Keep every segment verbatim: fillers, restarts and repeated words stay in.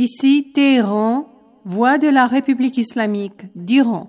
Ici Téhéran, voix de la République islamique d'Iran.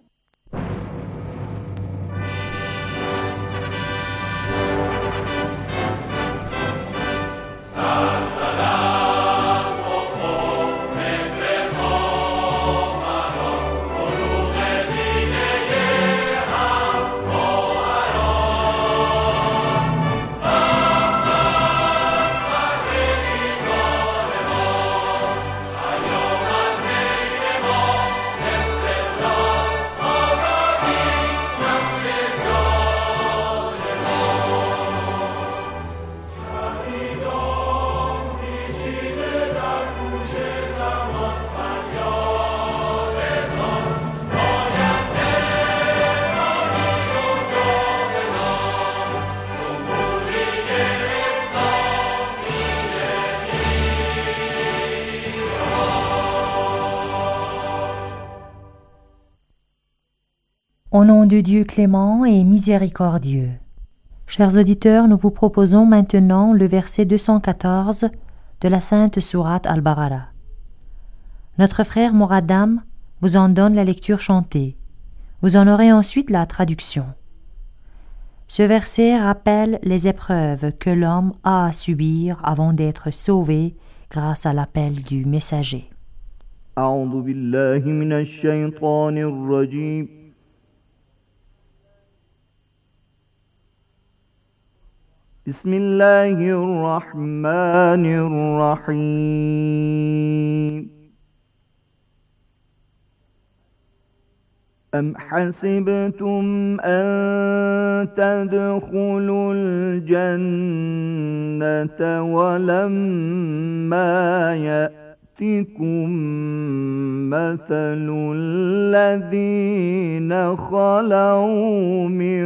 Au nom de Dieu clément et miséricordieux. Chers auditeurs, nous vous proposons maintenant le verset deux cent quatorze de la sainte sourate Al-Baqara. Notre frère Moradam vous en donne la lecture chantée. Vous en aurez ensuite la traduction. Ce verset rappelle les épreuves que l'homme a à subir avant d'être sauvé grâce à l'appel du messager. أعوذ بالله من الشيطان الرجيم بسم الله الرحمن الرحيم أم حسبتم أن تدخلوا الجنة ولما يأتكم مثل الذين خلوا من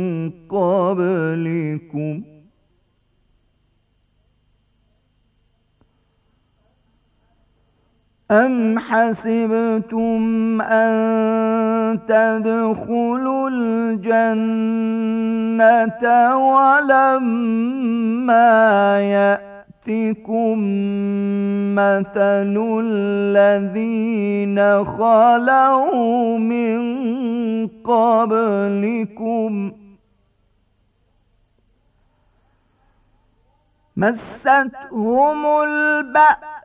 قبلكم أم حسبتم أن تدخلوا الجنة ولما يأتكم مثل الذين خلوا من قبلكم مستهم البأس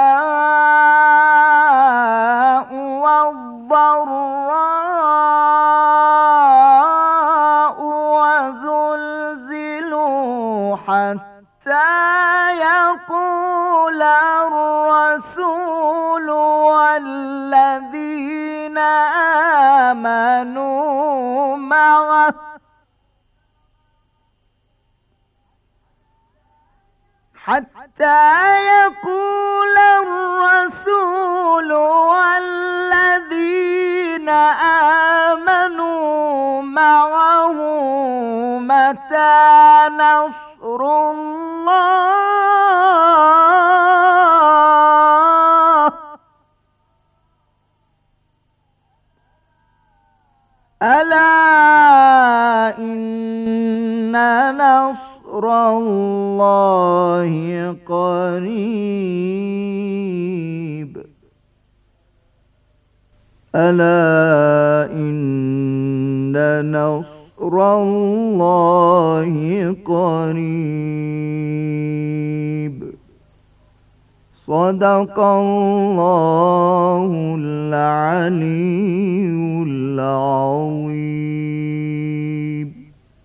والضراء وزلزلوا حتى يقول الرسول والذين آمنوا معه حتى يقول الرسول والذين آمنوا معه متى نصر الله ألا إن نصر الله قريب ألا إن نصر الله قريب صدق الله العلي العظيم.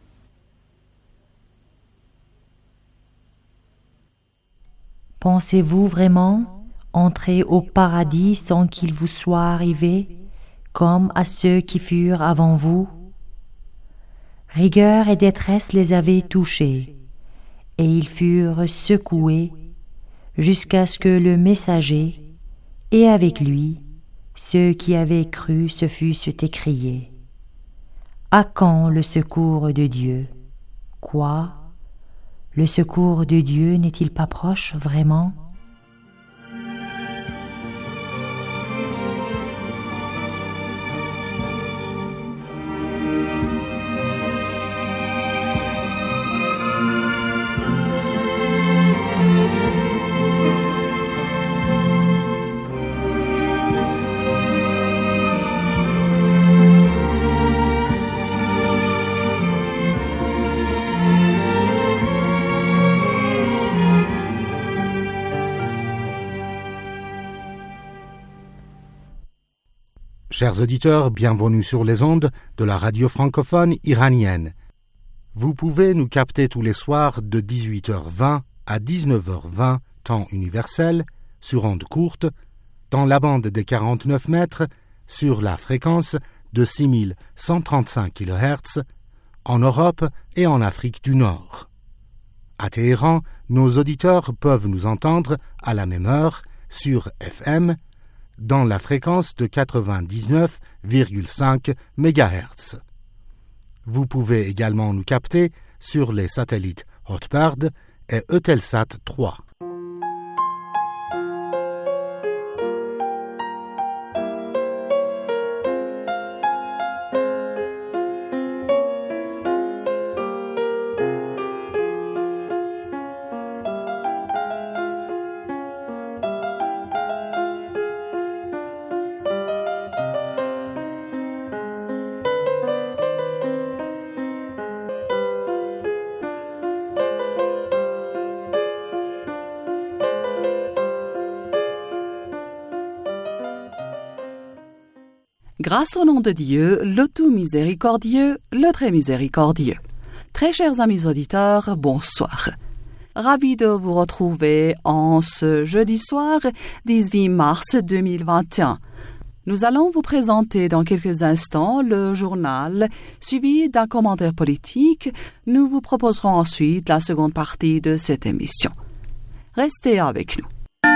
Pensez-vous vraiment entrer au paradis sans qu'il vous soit arrivé, comme à ceux qui furent avant vous? Rigueur et détresse les avaient touchés, et ils furent secoués jusqu'à ce que le messager, et avec lui, ceux qui avaient cru se fussent écriés. À quand le secours de Dieu? Quoi? Le secours de Dieu n'est-il pas proche vraiment? Chers auditeurs, bienvenue sur les ondes de la radio francophone iranienne. Vous pouvez nous capter tous les soirs de dix-huit heures vingt à dix-neuf heures vingt, temps universel, sur ondes courtes, dans la bande des quarante-neuf mètres, sur la fréquence de six mille cent trente-cinq kilohertz, en Europe et en Afrique du Nord. À Téhéran, nos auditeurs peuvent nous entendre à la même heure sur F M, dans la fréquence de quatre-vingt-dix-neuf virgule cinq mégahertz. Vous pouvez également nous capter sur les satellites Hotbird et Eutelsat trois. Grâce au nom de Dieu, le tout miséricordieux, le très miséricordieux. Très chers amis auditeurs, bonsoir. Ravi de vous retrouver en ce jeudi soir, dix-huit mars deux mille vingt et un. Nous allons vous présenter dans quelques instants le journal, suivi d'un commentaire politique. Nous vous proposerons ensuite la seconde partie de cette émission. Restez avec nous.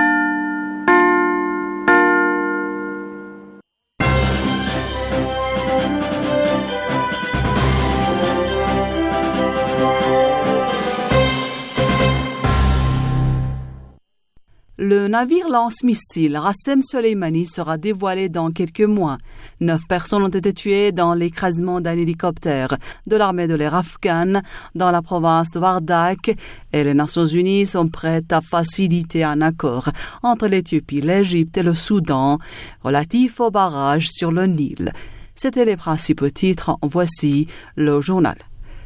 Le navire lance-missile Rassem Soleimani sera dévoilé dans quelques mois. Neuf personnes ont été tuées dans l'écrasement d'un hélicoptère de l'armée de l'air afghane dans la province de Wardak et les Nations Unies sont prêtes à faciliter un accord entre l'Éthiopie, l'Égypte et le Soudan relatif au barrage sur le Nil. C'étaient les principaux titres. Voici le journal.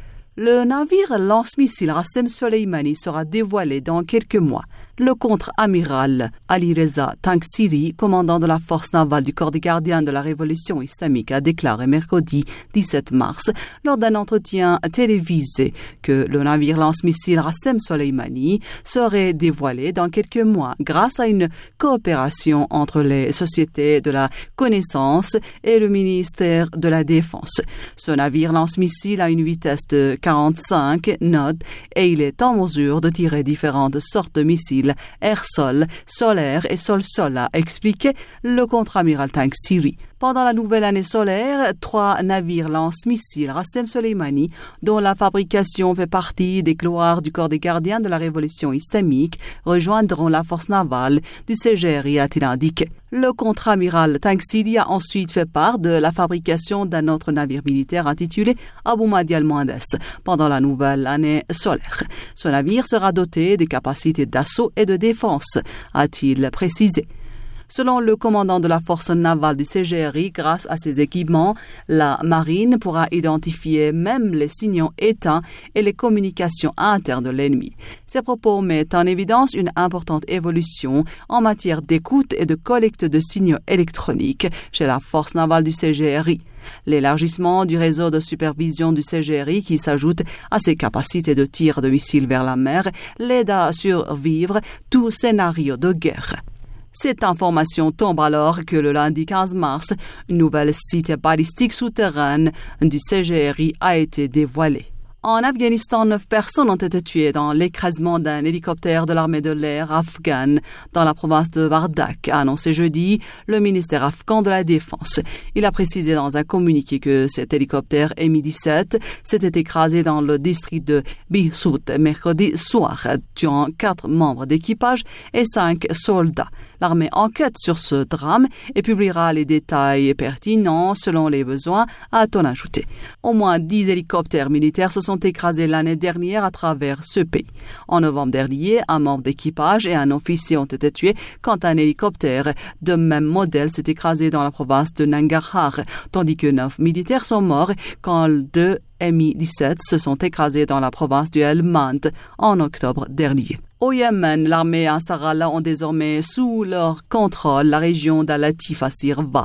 Le navire lance-missile Rassem Soleimani sera dévoilé dans quelques mois. Le contre-amiral Ali Reza Tangsiri, commandant de la force navale du corps des gardiens de la Révolution islamique, a déclaré mercredi dix-sept mars, lors d'un entretien télévisé, que le navire lance-missile Rassem Soleimani serait dévoilé dans quelques mois grâce à une coopération entre les sociétés de la connaissance et le ministère de la Défense. Ce navire lance-missile a une vitesse de quarante-cinq nœuds et il est en mesure de tirer différentes sortes de missiles air-sol, solaire et sol-sol, a expliqué le contre-amiral Tangsiri. Pendant la nouvelle année solaire, trois navires lance-missiles Rassem Soleimani, dont la fabrication fait partie des gloires du corps des gardiens de la Révolution islamique, rejoindront la force navale du C G R I, a-t-il indiqué. Le contre-amiral Tangsiri a ensuite fait part de la fabrication d'un autre navire militaire intitulé Abu Mahdi al-Muhandis pendant la nouvelle année solaire. Ce navire sera doté des capacités d'assaut et de défense, a-t-il précisé. Selon le commandant de la force navale du C G R I, grâce à ces équipements, la marine pourra identifier même les signaux éteints et les communications internes de l'ennemi. Ces propos mettent en évidence une importante évolution en matière d'écoute et de collecte de signaux électroniques chez la force navale du C G R I. L'élargissement du réseau de supervision du C G R I, qui s'ajoute à ses capacités de tir de missiles vers la mer, l'aide à survivre tout scénario de guerre. Cette information tombe alors que le lundi quinze mars, une nouvelle cité balistique souterraine du C G R I a été dévoilée. En Afghanistan, neuf personnes ont été tuées dans l'écrasement d'un hélicoptère de l'armée de l'air afghane dans la province de Wardak, a annoncé jeudi le ministère afghan de la Défense. Il a précisé dans un communiqué que cet hélicoptère M I dix-sept s'était écrasé dans le district de Bihout mercredi soir, tuant quatre membres d'équipage et cinq soldats. L'armée enquête sur ce drame et publiera les détails pertinents selon les besoins, a-t-on ajouté. Au moins dix hélicoptères militaires se sont écrasés l'année dernière à travers ce pays. En novembre dernier, un membre d'équipage et un officier ont été tués quand un hélicoptère de même modèle s'est écrasé dans la province de Nangarhar, tandis que neuf militaires sont morts quand deux M I dix-sept se sont écrasés dans la province du Helmand en octobre dernier. Au Yémen, l'armée et Ansarallah ont désormais sous leur contrôle la région d'Al-Latif à Sirva,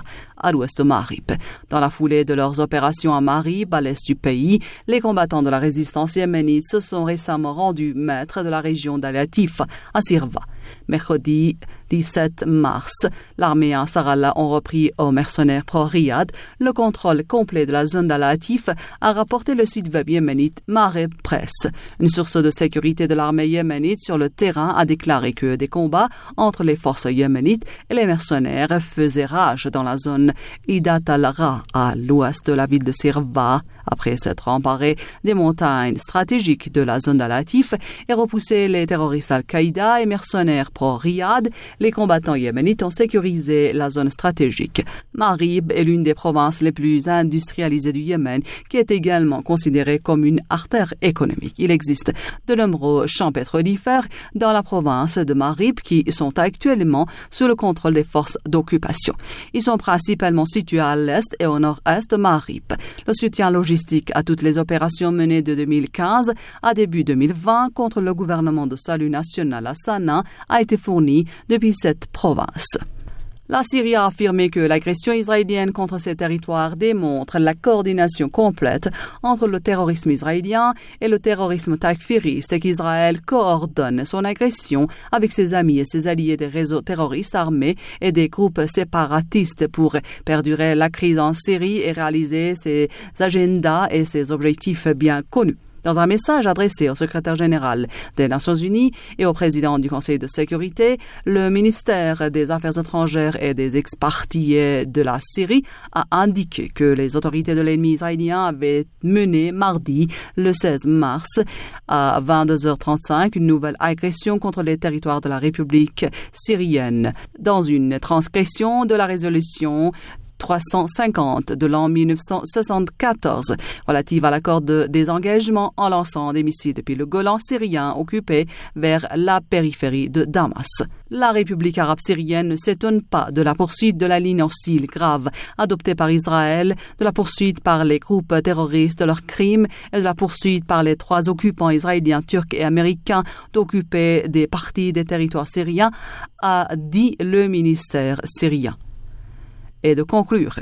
à l'ouest de Marib. Dans la foulée de leurs opérations à Marib, à l'est du pays, les combattants de la résistance yéménite se sont récemment rendus maîtres de la région d'Al-Latif, à Sirva. Mercredi dix-sept mars, l'armée Ansarallah ont repris aux mercenaires pro-Riyad le contrôle complet de la zone d'Al-Latif, a rapporté le site web yéménite Marib Press. Une source de sécurité de l'armée yéménite sur le terrain a déclaré que des combats entre les forces yéménites et les mercenaires faisaient rage dans la zone Idat al-Ra, à l'ouest de la ville de Sirva, après s'être emparé des montagnes stratégiques de la zone d'Al-Latif et repoussé les terroristes Al-Qaïda et mercenaires pro-Riyad. Les combattants yéménites ont sécurisé la zone stratégique. Marib est l'une des provinces les plus industrialisées du Yémen, qui est également considérée comme une artère économique. Il existe de nombreux champs pétrolifères dans la province de Marib qui sont actuellement sous le contrôle des forces d'occupation. Ils sont principalement situés à l'est et au nord-est de Marib. Le soutien logistique à toutes les opérations menées de deux mille quinze à début deux mille vingt contre le gouvernement de salut national à Sanaa a été fourni depuis cette province. La Syrie a affirmé que l'agression israélienne contre ses territoires démontre la coordination complète entre le terrorisme israélien et le terrorisme takfiriste et qu'Israël coordonne son agression avec ses amis et ses alliés des réseaux terroristes armés et des groupes séparatistes pour perdurer la crise en Syrie et réaliser ses agendas et ses objectifs bien connus. Dans un message adressé au secrétaire général des Nations Unies et au président du Conseil de sécurité, le ministère des Affaires étrangères et des ex-partis de la Syrie a indiqué que les autorités de l'ennemi israélien avaient mené mardi, le seize mars, à vingt-deux heures trente-cinq, une nouvelle agression contre les territoires de la République syrienne. Dans une transgression de la résolution trois cent cinquante de l'an mille neuf cent soixante-quatorze relative à l'accord de désengagement en lançant des missiles depuis le Golan syrien occupé vers la périphérie de Damas. La République arabe syrienne ne s'étonne pas de la poursuite de la ligne hostile grave adoptée par Israël, de la poursuite par les groupes terroristes de leurs crimes et de la poursuite par les trois occupants israéliens, turcs et américains d'occuper des parties des territoires syriens, a dit le ministère syrien. Et de conclure.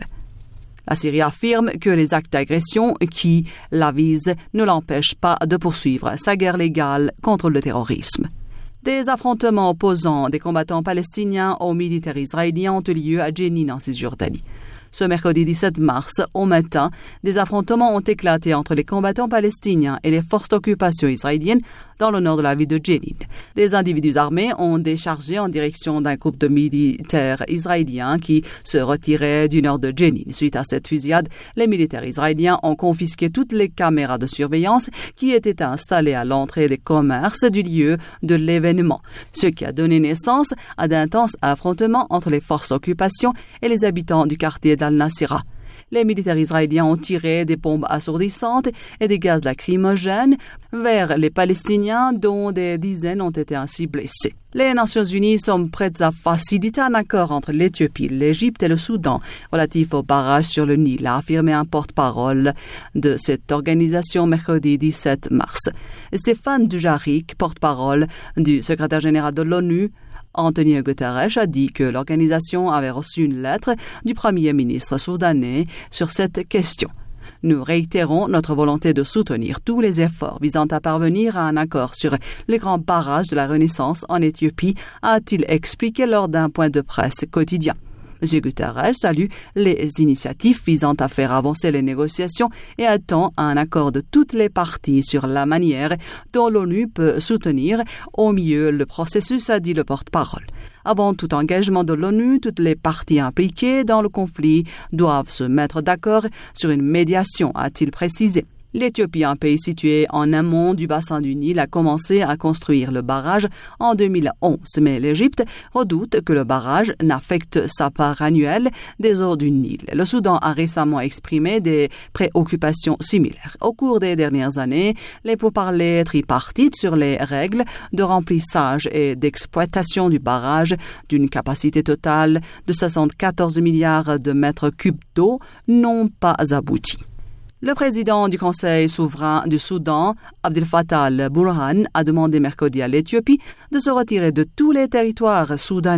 La Syrie affirme que les actes d'agression qui la visent ne l'empêchent pas de poursuivre sa guerre légale contre le terrorisme. Des affrontements opposant des combattants palestiniens aux militaires israéliens ont eu lieu à Jenin en Cisjordanie. Ce mercredi dix-sept mars, au matin, des affrontements ont éclaté entre les combattants palestiniens et les forces d'occupation israéliennes dans le nord de la ville de Jenin. Des individus armés ont déchargé en direction d'un groupe de militaires israéliens qui se retiraient du nord de Jenin. Suite à cette fusillade, les militaires israéliens ont confisqué toutes les caméras de surveillance qui étaient installées à l'entrée des commerces du lieu de l'événement, ce qui a donné naissance à d'intenses affrontements entre les forces d'occupation et les habitants du quartier d'Al-Nasira. Les militaires israéliens ont tiré des bombes assourdissantes et des gaz lacrymogènes vers les Palestiniens, dont des dizaines ont été ainsi blessés. Les Nations Unies sont prêtes à faciliter un accord entre l'Éthiopie, l'Égypte et le Soudan relatif au barrage sur le Nil, a affirmé un porte-parole de cette organisation mercredi dix-sept mars. Stéphane Dujarric, porte-parole du secrétaire général de l'ONU, Antonio Guterres, a dit que l'organisation avait reçu une lettre du Premier ministre soudanais sur cette question. Nous réitérons notre volonté de soutenir tous les efforts visant à parvenir à un accord sur les grands barrages de la Renaissance en Éthiopie, a-t-il expliqué lors d'un point de presse quotidien. M. Guterres salue les initiatives visant à faire avancer les négociations et attend un accord de toutes les parties sur la manière dont l'ONU peut soutenir au mieux le processus, a dit le porte-parole. Avant tout engagement de l'ONU, toutes les parties impliquées dans le conflit doivent se mettre d'accord sur une médiation, a-t-il précisé. L'Éthiopie, un pays situé en amont du bassin du Nil, a commencé à construire le barrage en deux mille onze, mais l'Égypte redoute que le barrage n'affecte sa part annuelle des eaux du Nil. Le Soudan a récemment exprimé des préoccupations similaires. Au cours des dernières années, les pourparlers tripartites sur les règles de remplissage et d'exploitation du barrage, d'une capacité totale de soixante-quatorze milliards de mètres cubes d'eau, n'ont pas abouti. Le président du Conseil souverain du Soudan, Abdel Fattah al-Burhan, a demandé mercredi à l'Éthiopie de se retirer de tous les territoires soudanais.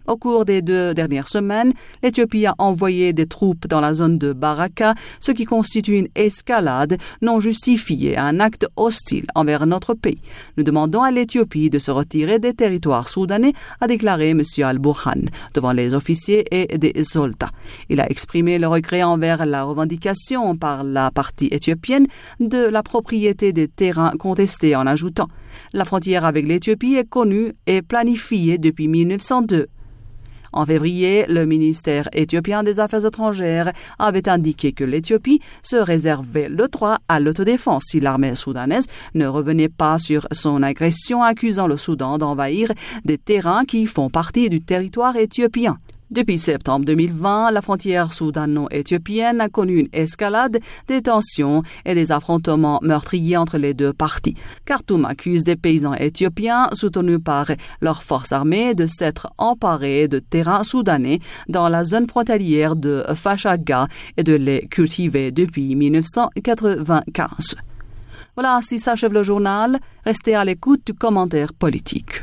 Au cours des deux dernières semaines, l'Éthiopie a envoyé des troupes dans la zone de Baraka, ce qui constitue une escalade non justifiée, un acte hostile envers notre pays. Nous demandons à l'Éthiopie de se retirer des territoires soudanais, a déclaré M. Al-Burhan devant les officiers et des soldats. Il a exprimé le regret envers la revendication par la partie éthiopienne de la propriété des terrains contestés en ajoutant « La frontière avec l'Éthiopie est connue et planifiée depuis mille neuf cent deux. En février, le ministère éthiopien des Affaires étrangères avait indiqué que l'Éthiopie se réservait le droit à l'autodéfense si l'armée soudanaise ne revenait pas sur son agression, accusant le Soudan d'envahir des terrains qui font partie du territoire éthiopien. Depuis septembre deux mille vingt, la frontière soudano-éthiopienne a connu une escalade des tensions et des affrontements meurtriers entre les deux parties. Khartoum accuse des paysans éthiopiens soutenus par leurs forces armées de s'être emparés de terrains soudanais dans la zone frontalière de Fashaga et de les cultiver depuis mille neuf cent quatre-vingt-quinze. Voilà, ainsi s'achève le journal. Restez à l'écoute du commentaire politique.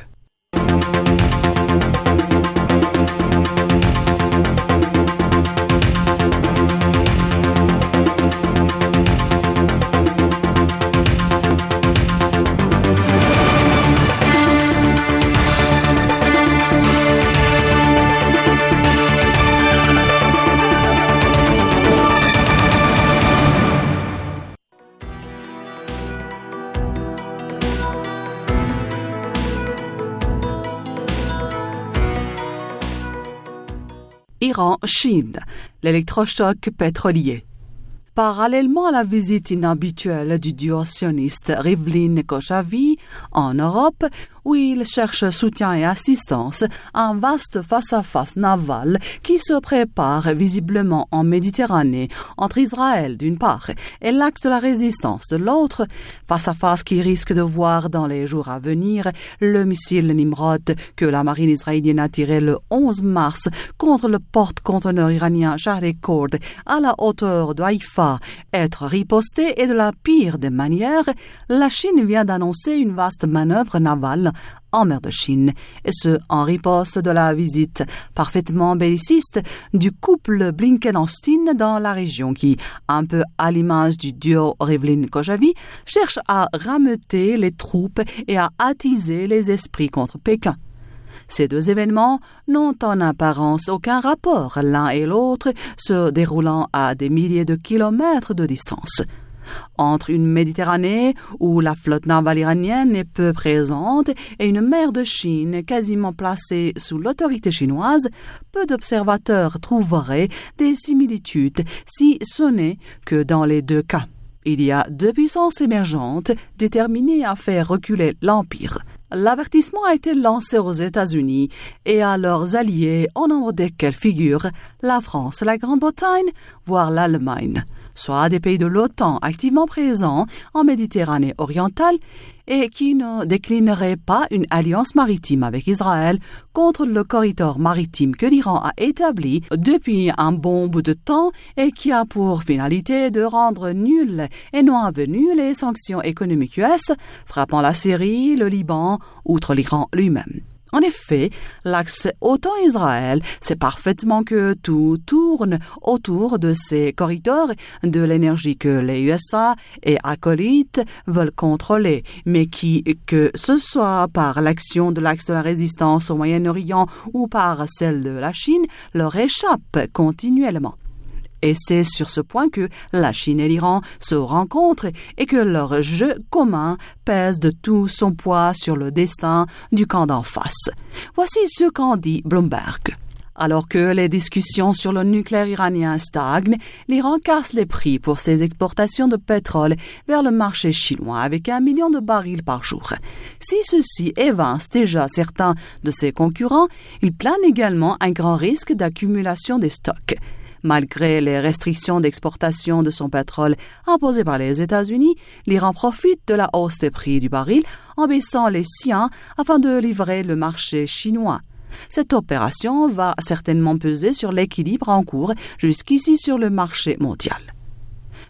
Iran-Chine, l'électrochoc pétrolier. Parallèlement à la visite inhabituelle du duo sioniste Rivlin Koshavi en Europe, où il cherche soutien et assistance, un vaste face-à-face naval qui se prépare visiblement en Méditerranée entre Israël d'une part et l'axe de la résistance de l'autre, face-à-face qui risque de voir dans les jours à venir le missile Nimrod que la marine israélienne a tiré le onze mars contre le porte-conteneur iranien Shahrekord à la hauteur de Haïfa être riposté et de la pire des manières, la Chine vient d'annoncer une vaste manœuvre navale en mer de Chine, et ce en riposte de la visite parfaitement belliciste du couple Blinken-Austin dans la région qui, un peu à l'image du duo Rivlin-Koshavi, cherche à rameuter les troupes et à attiser les esprits contre Pékin. Ces deux événements n'ont en apparence aucun rapport, l'un et l'autre se déroulant à des milliers de kilomètres de distance. Entre une Méditerranée où la flotte navale iranienne est peu présente et une mer de Chine quasiment placée sous l'autorité chinoise, peu d'observateurs trouveraient des similitudes, si ce n'est que dans les deux cas, il y a deux puissances émergentes déterminées à faire reculer l'Empire. L'avertissement a été lancé aux États-Unis et à leurs alliés, au nombre desquels figurent la France, la Grande-Bretagne, voire l'Allemagne, soit des pays de l'OTAN activement présents en Méditerranée orientale et qui ne déclineraient pas une alliance maritime avec Israël contre le corridor maritime que l'Iran a établi depuis un bon bout de temps et qui a pour finalité de rendre nulles et non avenues les sanctions économiques U S frappant la Syrie, le Liban, outre l'Iran lui-même. En effet, l'axe OTAN-Israël sait parfaitement que tout tourne autour de ces corridors de l'énergie que les U S A et acolytes veulent contrôler, mais qui, que ce soit par l'action de l'axe de la résistance au Moyen-Orient ou par celle de la Chine, leur échappe continuellement. Et c'est sur ce point que la Chine et l'Iran se rencontrent et que leur jeu commun pèse de tout son poids sur le destin du camp d'en face. Voici ce qu'en dit Bloomberg. Alors que les discussions sur le nucléaire iranien stagnent, l'Iran casse les prix pour ses exportations de pétrole vers le marché chinois avec un million de barils par jour. Si ceci évince déjà certains de ses concurrents, il plane également un grand risque d'accumulation des stocks. Malgré les restrictions d'exportation de son pétrole imposées par les États-Unis, l'Iran profite de la hausse des prix du baril en baissant les siens afin de livrer le marché chinois. Cette opération va certainement peser sur l'équilibre en cours jusqu'ici sur le marché mondial.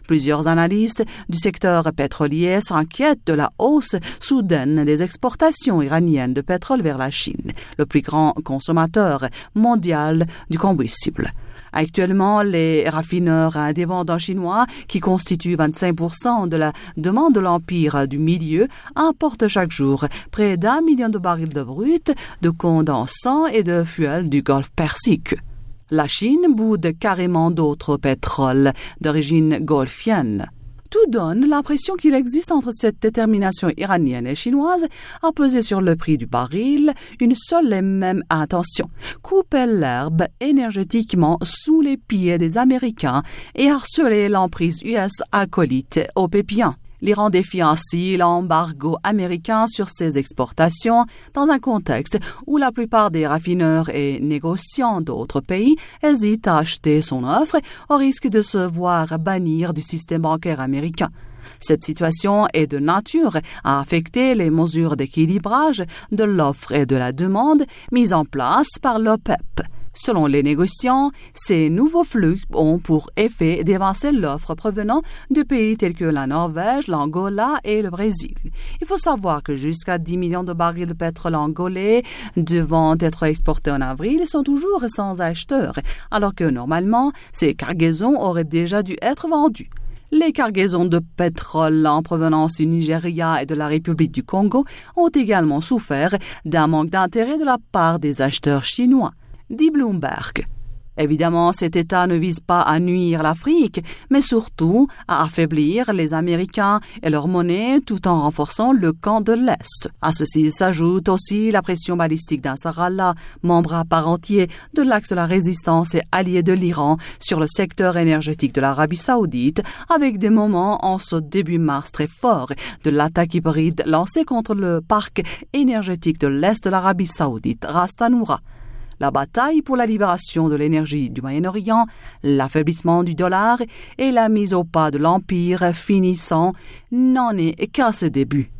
Plusieurs analystes du secteur pétrolier s'inquiètent de la hausse soudaine des exportations iraniennes de pétrole vers la Chine, le plus grand consommateur mondial du combustible. Actuellement, les raffineurs indépendants chinois, qui constituent vingt-cinq pour cent de la demande de l'empire du milieu, importent chaque jour près d'un million de barils de brut, de condensant et de fuel du Golfe Persique. La Chine boude carrément d'autres pétroles d'origine golfienne. Tout donne l'impression qu'il existe entre cette détermination iranienne et chinoise à peser sur le prix du baril une seule et même intention: couper l'herbe énergétiquement sous les pieds des Américains et harceler l'emprise U S acolyte au pépien. L'Iran défie ainsi l'embargo américain sur ses exportations dans un contexte où la plupart des raffineurs et négociants d'autres pays hésitent à acheter son offre au risque de se voir bannir du système bancaire américain. Cette situation est de nature à affecter les mesures d'équilibrage de l'offre et de la demande mises en place par l'OPEP. Selon les négociants, ces nouveaux flux ont pour effet d'évincer l'offre provenant de pays tels que la Norvège, l'Angola et le Brésil. Il faut savoir que jusqu'à dix millions de barils de pétrole angolais devant être exportés en avril sont toujours sans acheteurs, alors que normalement, ces cargaisons auraient déjà dû être vendues. Les cargaisons de pétrole en provenance du Nigeria et de la République du Congo ont également souffert d'un manque d'intérêt de la part des acheteurs chinois, dit Bloomberg. Évidemment, cet État ne vise pas à nuire l'Afrique, mais surtout à affaiblir les Américains et leur monnaie tout en renforçant le camp de l'Est. À ceci s'ajoute aussi la pression balistique d'un Nasrallah, membre à part entier de l'axe de la résistance et allié de l'Iran, sur le secteur énergétique de l'Arabie saoudite, avec des moments en ce début mars très forts de l'attaque hybride lancée contre le parc énergétique de l'Est de l'Arabie saoudite, Ras Tanura. La bataille pour la libération de l'énergie du Moyen-Orient, l'affaiblissement du dollar et la mise au pas de l'Empire finissant n'en est qu'à ses débuts.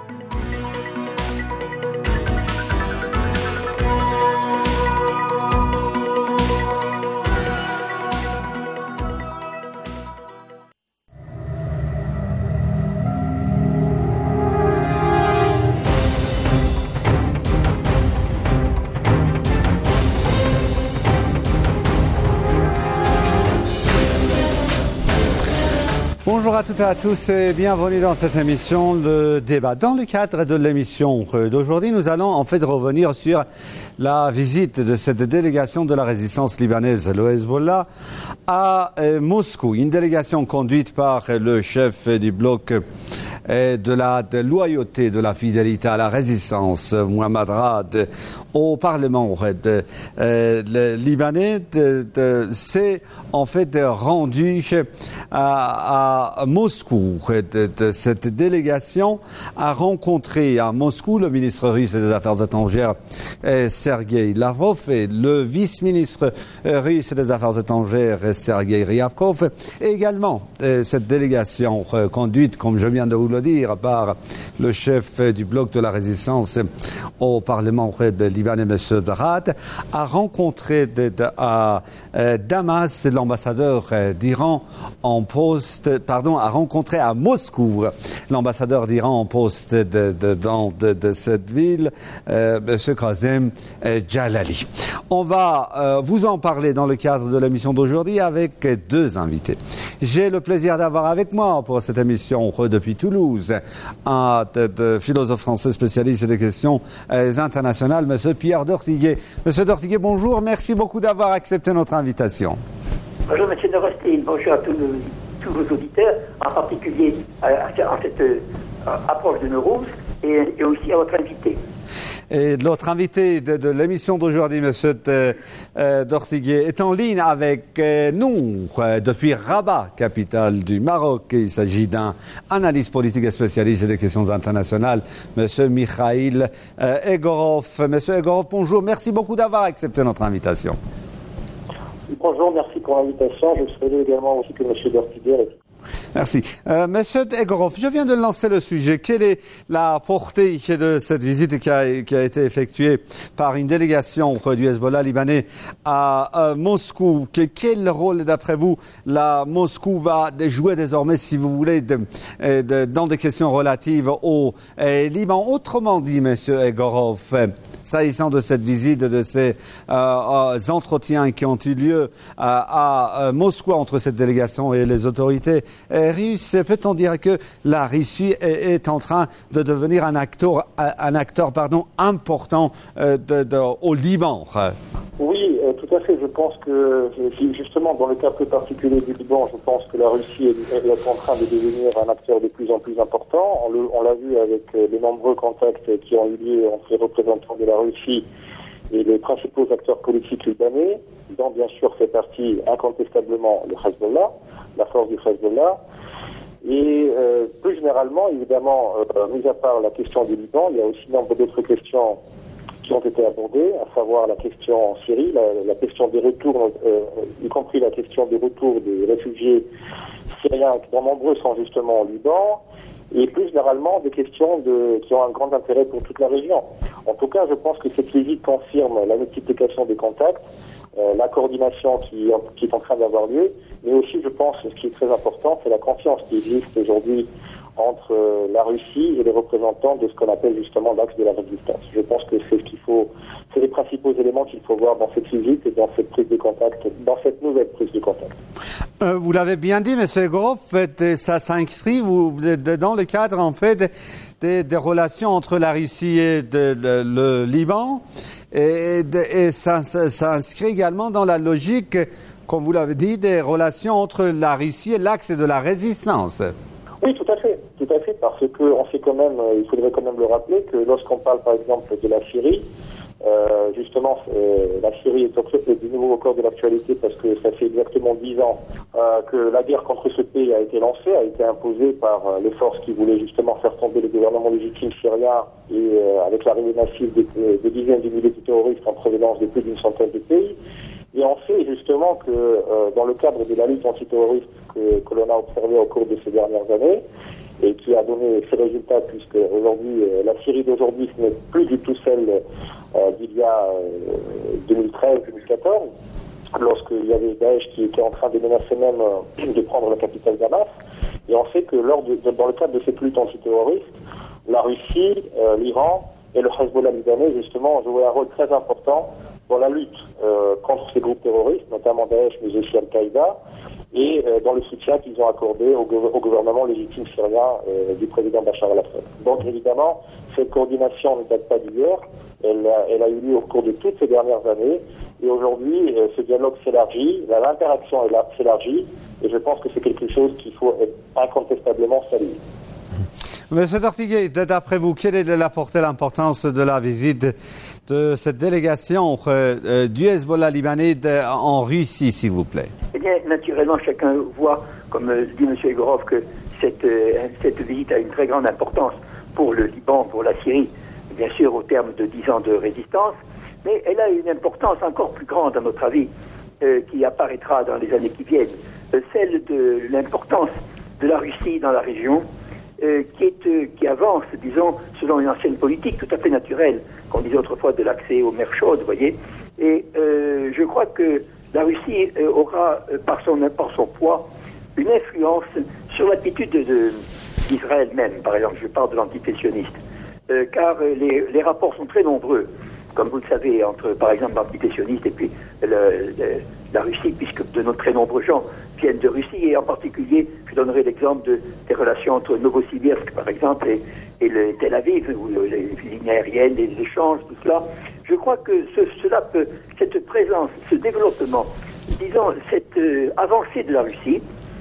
Bonjour à toutes et à tous et bienvenue dans cette émission Le Débat. Dans le cadre de l'émission d'aujourd'hui, nous allons en fait revenir sur la visite de cette délégation de la résistance libanaise, le Hezbollah, à Moscou. Une délégation conduite par le chef du bloc de la de loyauté, de la fidélité à la résistance, Mohammad Rad, au Parlement de, euh, le Libanais, de, de, s'est en fait rendu à, à Moscou. De, de, cette délégation a rencontré à Moscou le ministre russe des Affaires étrangères, Sergei Lavrov, et le vice-ministre russe des Affaires étrangères, Sergei Ryabkov. Et également, cette délégation conduite, comme je viens de vous le dire, par le chef du bloc de la résistance au Parlement libanais, M. Rad, a rencontré de, de, à euh, Damas l'ambassadeur euh, d'Iran en poste, pardon, a rencontré à Moscou l'ambassadeur d'Iran en poste de, de, dans, de, de cette ville, euh, M. Kazem euh, Jalali. On va euh, vous en parler dans le cadre de l'émission d'aujourd'hui avec deux invités. J'ai le plaisir d'avoir avec moi pour cette émission depuis Toulouse un de, de philosophe français spécialiste des questions euh, internationales, M. Pierre Dortiguet. Monsieur Dortiguet, bonjour, merci beaucoup d'avoir accepté notre invitation. Bonjour M. de Rostin, bonjour à tous, le, tous vos auditeurs, en particulier à, à, à cette euh, approche de Nowruz et, et aussi à votre invité. Et notre invité de, de l'émission d'aujourd'hui, M. Euh, Dortiguet, est en ligne avec euh, nous euh, depuis Rabat, capitale du Maroc. Il s'agit d'un analyste politique et spécialiste des questions internationales, M. Mikhail euh, Egorov. M. Egorov, bonjour, merci beaucoup d'avoir accepté notre invitation. Bonjour, merci pour l'invitation. Je salue également aussi que M. Dortiguet. Merci. Euh, Monsieur Egorov, je viens de lancer le sujet. Quelle est la portée de cette visite qui a, qui a été effectuée par une délégation du Hezbollah libanais à euh, Moscou? Que, quel rôle, d'après vous, la Moscou va jouer désormais, si vous voulez, de, de, dans des questions relatives au euh, Liban? Autrement dit, Monsieur Egorov, s'agissant de cette visite, de ces euh, euh, entretiens qui ont eu lieu euh, à euh, Moscou entre cette délégation et les autorités euh, russes, peut-on dire que la Russie est, est en train de devenir un acteur, un acteur pardon, important euh, de, de, au Liban? Oui, euh, tout à fait. Je pense que, justement, dans le cas plus particulier du Liban, je pense que la Russie est, est en train de devenir un acteur de plus en plus important. On, le, on l'a vu avec euh, les nombreux contacts qui ont eu lieu entre les représentants de la Russie et les principaux acteurs politiques libanais, dont bien sûr fait partie incontestablement le Hezbollah, la force du Hezbollah. Et euh, plus généralement, évidemment, euh, mis à part la question du Liban, il y a aussi nombre d'autres questions qui ont été abordées, à savoir la question en Syrie, la, la question des retours, euh, y compris la question des retours des réfugiés syriens, dont nombreux sont justement au Liban, et plus généralement des questions de, qui ont un grand intérêt pour toute la région. En tout cas, je pense que cette visite confirme la multiplication des contacts, euh, la coordination qui, qui est en train d'avoir lieu, mais aussi, je pense, ce qui est très important, c'est la confiance qui existe aujourd'hui entre euh, la Russie et les représentants de ce qu'on appelle justement l'axe de la résistance. Je pense que c'est ce qu'il faut, c'est les principaux éléments qu'il faut voir dans cette visite et dans cette prise de contact, dans cette nouvelle prise de contact. Euh, vous l'avez bien dit, M. Egorov, ça s'inscrit dans le cadre, en fait, des, des relations entre la Russie et de, de, le Liban, et, de, et ça, ça s'inscrit également dans la logique, comme vous l'avez dit, des relations entre la Russie et l'axe de la résistance. Oui, tout à fait, tout à fait, parce que on sait quand même, il faudrait quand même le rappeler que lorsqu'on parle par exemple de la Syrie, euh, justement, euh, la Syrie est, au, est de nouveau au cœur de l'actualité parce que ça fait exactement dix ans euh, que la guerre contre ce pays a été lancée, a été imposée par euh, les forces qui voulaient justement faire tomber le gouvernement légitime syrien et euh, avec l'arrivée massive de, de dizaines de milliers de terroristes en provenance de plus d'une centaine de pays. Et on sait justement que euh, dans le cadre de la lutte antiterroriste que, que l'on a observé au cours de ces dernières années et qui a donné ses résultats, puisque aujourd'hui euh, la Syrie d'aujourd'hui ce n'est plus du tout celle euh, d'il y a euh, deux mille treize deux mille quatorze, lorsqu'il y avait Daesh qui était en train de menacer même euh, de prendre la capitale Damas. Et on sait que lors de, de, dans le cadre de cette lutte antiterroriste, la Russie, euh, l'Iran et le Hezbollah libanais justement ont joué un rôle très important dans la lutte euh, contre ces groupes terroristes, notamment Daesh, mais aussi Al-Qaïda, et euh, dans le soutien qu'ils ont accordé au, gouver- au gouvernement légitime syrien euh, du président Bachar el-Assad. Donc évidemment, cette coordination ne date pas d'hier, elle a, elle a eu lieu au cours de toutes ces dernières années, et aujourd'hui, euh, ce dialogue s'élargit, l'interaction s'élargit, et je pense que c'est quelque chose qu'il faut incontestablement saluer. Monsieur Tortiguet, d'après vous, quelle est la portée, l'importance de la visite de cette délégation euh, du Hezbollah libanais de, en Russie, s'il vous plaît? Eh bien, naturellement, chacun voit, comme euh, dit M. Egorov, que cette, euh, cette visite a une très grande importance pour le Liban, pour la Syrie, bien sûr au terme de dix ans de résistance, mais elle a une importance encore plus grande, à notre avis, euh, qui apparaîtra dans les années qui viennent, euh, celle de l'importance de la Russie dans la région, Euh, qui, est, euh, qui avance, disons, selon une ancienne politique tout à fait naturelle, qu'on disait autrefois de l'accès aux mers chaudes, vous voyez. Et euh, je crois que la Russie euh, aura, euh, par, son, par son poids, une influence sur l'attitude de, de, d'Israël même, par exemple, je parle de l'antitétionniste. Euh, car euh, les, les rapports sont très nombreux, comme vous le savez, entre, par exemple, l'antitétionniste et puis le, le, la Russie, puisque de nos très nombreux gens viennent de Russie, et en particulier, je donnerai l'exemple de, des relations entre Novosibirsk, par exemple, et, et le Tel Aviv, où les lignes aériennes, les échanges, tout cela. Je crois que ce, cela peut, cette présence, ce développement, disons, cette euh, avancée de la Russie,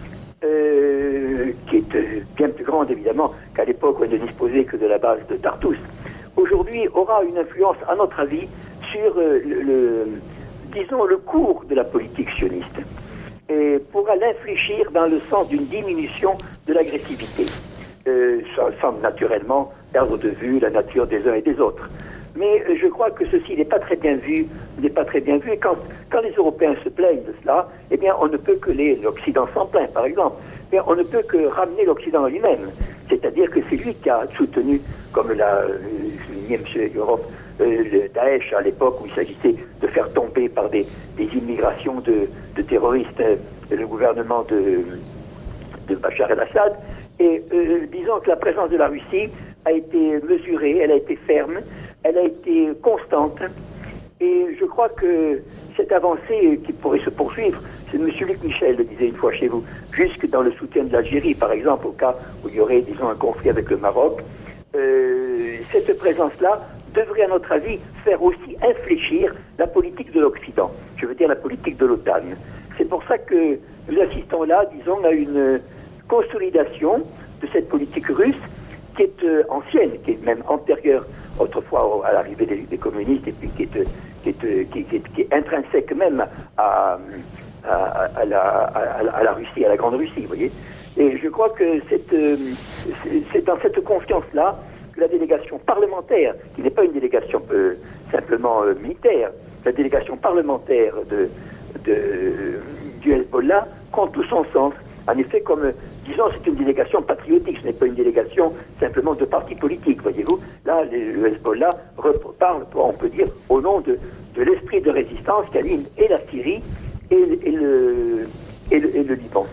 euh, qui est euh, bien plus grande, évidemment, qu'à l'époque où elle ne disposait que de la base de Tartous, aujourd'hui aura une influence, à notre avis, sur euh, le, le disons, le cours de la politique sioniste, et pourra l'infléchir dans le sens d'une diminution de l'agressivité, euh, sans naturellement perdre de vue la nature des uns et des autres. Mais euh, je crois que ceci n'est pas très bien vu, n'est pas très bien vu, et quand, quand les Européens se plaignent de cela, eh bien, on ne peut que les, l'Occident s'en plaint, par exemple, mais on ne peut que ramener l'Occident à lui-même. C'est-à-dire que c'est lui qui a soutenu, comme l'a souligné M. Yorov, euh, le Daesh à l'époque où il s'agissait de faire tomber par des, des immigrations de, de terroristes euh, le gouvernement de, de Bachar el-Assad. Et euh, disons que la présence de la Russie a été mesurée, elle a été ferme, elle a été constante. Et je crois que cette avancée qui pourrait se poursuivre, c'est M. Luc Michel le disait une fois chez vous, jusque dans le soutien de l'Algérie, par exemple, au cas où il y aurait, disons, un conflit avec le Maroc, euh, cette présence-là devrait, à notre avis, faire aussi infléchir la politique de l'Occident, je veux dire la politique de l'OTAN. C'est pour ça que nous assistons là, disons, à une consolidation de cette politique russe qui est euh, ancienne, qui est même antérieure autrefois à l'arrivée des, des communistes et puis qui est, qui est, qui est, qui est, qui est intrinsèque même à, à, à, la, à, à la Russie, à la Grande Russie, vous voyez. Et je crois que cette, euh, c'est dans cette confiance-là que la délégation parlementaire, qui n'est pas une délégation euh, simplement euh, militaire, la délégation parlementaire de, de, du Hezbollah compte tout son sens. En effet, comme, disons, c'est une délégation patriotique, ce n'est pas une délégation simplement de parti politique, voyez-vous. Là, le Hezbollah parle, on peut dire, au nom de, de l'esprit de résistance qui anime et la Syrie et, et, le, et, le, et le Liban.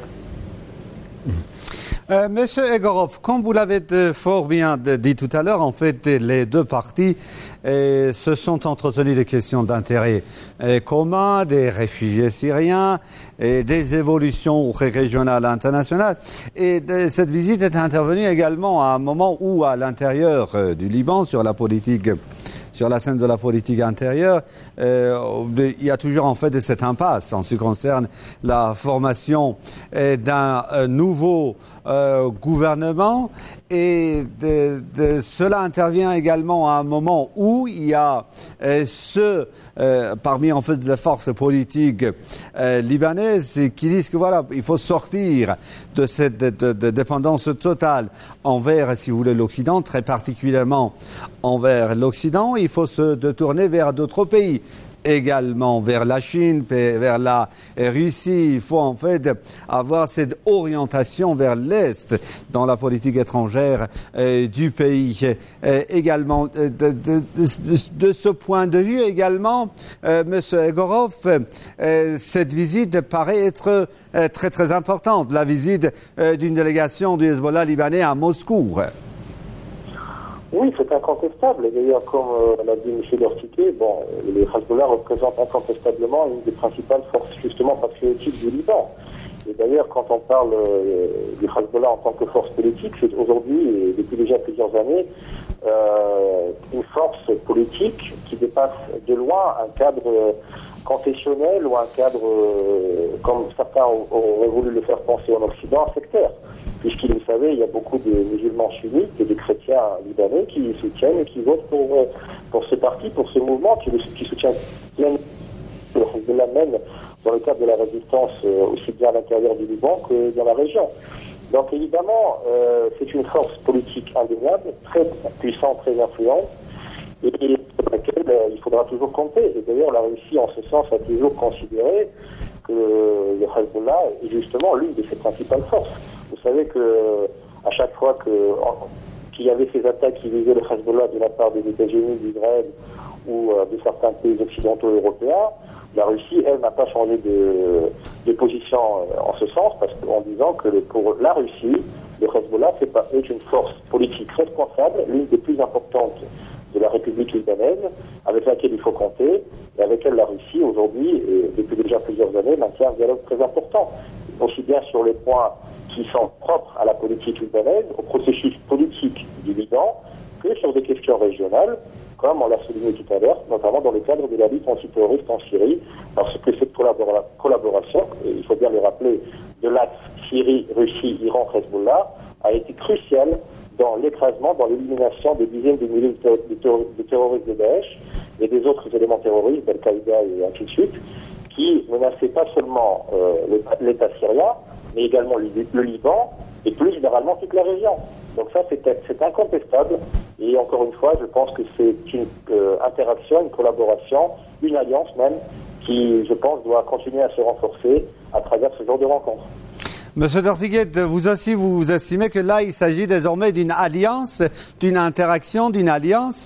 Euh, Monsieur Egorov, comme vous l'avez fort bien dit tout à l'heure, en fait, les deux parties euh, se sont entretenues des questions d'intérêt euh, commun, des réfugiés syriens, et des évolutions régionales et internationales. Et de, cette visite est intervenue également à un moment où, à l'intérieur euh, du Liban, sur la politique sur la scène de la politique intérieure, euh, il y a toujours en fait cette impasse en ce qui concerne la formation euh, d'un euh, nouveau euh, gouvernement, et de, de, cela intervient également à un moment où il y a euh, ceux euh, parmi en fait les forces politiques euh, libanaises qui disent que voilà, il faut sortir de cette de, de, de dépendance totale envers, si vous voulez, l'Occident, très particulièrement envers l'Occident. Il faut se tourner vers d'autres pays, également vers la Chine, vers la Russie. Il faut en fait avoir cette orientation vers l'Est dans la politique étrangère euh, du pays. Euh, également, de, de, de, de, de ce point de vue également, euh, Monsieur Egorov, euh, cette visite paraît être euh, très très importante, la visite euh, d'une délégation du Hezbollah libanais à Moscou. Oui, c'est incontestable. D'ailleurs, comme euh, l'a dit M. Lortiquet, bon, les Hezbollah représentent incontestablement une des principales forces justement patriotiques du Liban. Et d'ailleurs, quand on parle euh, du Hezbollah en tant que force politique, c'est aujourd'hui, et depuis déjà plusieurs années, euh, une force politique qui dépasse de loin un cadre confessionnel ou un cadre, euh, comme certains auraient voulu le faire penser en Occident, sectaire. Puisqu'il, vous savez, il y a beaucoup de musulmans sunnites et de chrétiens libanais qui soutiennent et qui votent pour, pour ce parti, pour ce mouvement, qui, qui soutient pleinement le Hezbollah même dans le cadre de la résistance aussi bien à l'intérieur du Liban que dans la région. Donc évidemment, euh, c'est une force politique indéniable, très puissante, très influente, et sur laquelle euh, il faudra toujours compter. Et d'ailleurs, la Russie, en ce sens, a toujours considéré que le Hezbollah est justement l'une de ses principales forces. Vous savez que à chaque fois que, en, qu'il y avait ces attaques qui visaient le Hezbollah de la part des États-Unis, d'Israël ou euh, de certains pays occidentaux européens, la Russie, elle, n'a pas changé de, de position euh, en ce sens, parce qu'en disant que pour la Russie, le Hezbollah c'est pas, est une force politique responsable, l'une des plus importantes de la République libanaise, avec laquelle il faut compter, et avec laquelle la Russie, aujourd'hui, et depuis déjà plusieurs années, maintient un dialogue très important, aussi bien sur les points qui sont propres à la politique libanaise, au processus politique du Liban, que sur des questions régionales, comme on l'a souligné tout à l'heure, notamment dans le cadre de la lutte antiterroriste en Syrie, parce que cette collabora- collaboration, et il faut bien le rappeler, de l'axe Syrie, Russie, Iran, Hezbollah, a été cruciale dans l'écrasement, dans l'élimination des dizaines de milliers de, terro- de terroristes de Daesh et des autres éléments terroristes, d'Al-Qaïda et ainsi de suite, qui menaçaient pas seulement euh, l'État syrien, mais également le, le Liban, et plus généralement toute la région. Donc ça, c'est, c'est incontestable, et encore une fois, je pense que c'est une euh, interaction, une collaboration, une alliance même, qui, je pense, doit continuer à se renforcer à travers ce genre de rencontres. Monsieur Dortiguet, vous aussi, vous estimez que là, il s'agit désormais d'une alliance, d'une interaction, d'une alliance?